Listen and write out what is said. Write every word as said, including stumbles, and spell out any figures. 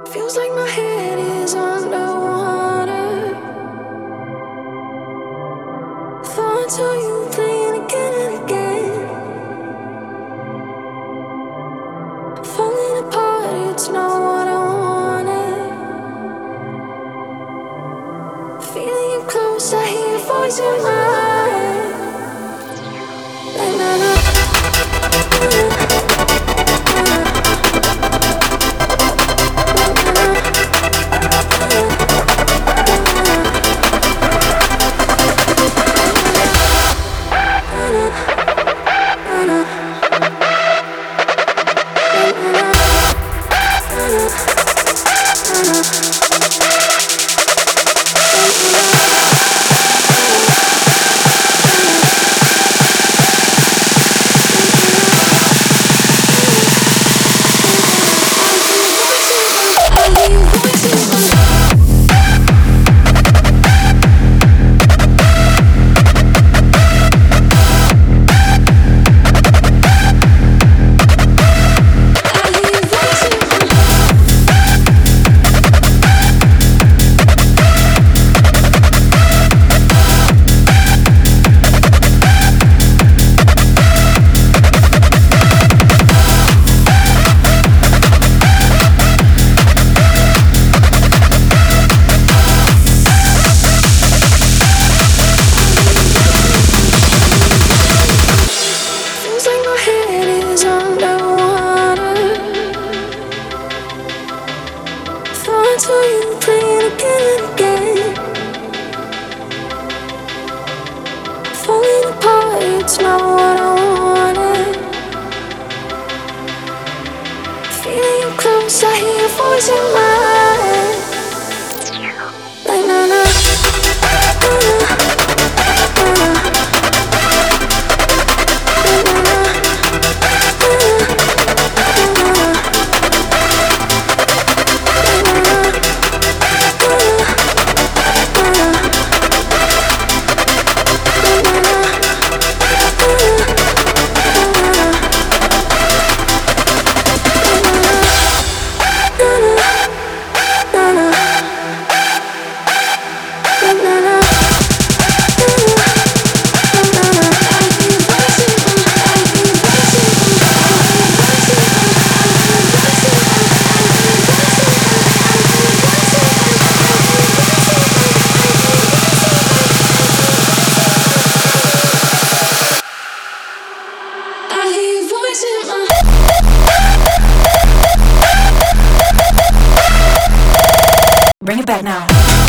Feels like my head is underwater. Thoughts of you playing again and again. Falling apart, it's not what I wanted. Feeling you close, I hear your voice in my head. Like, na, na, na, na. Until you playing again and again. Falling apart, it's not what I wanted. Feeling you close, I hear your voice in my head. Like, na, na, na, na, na. Bring it back now.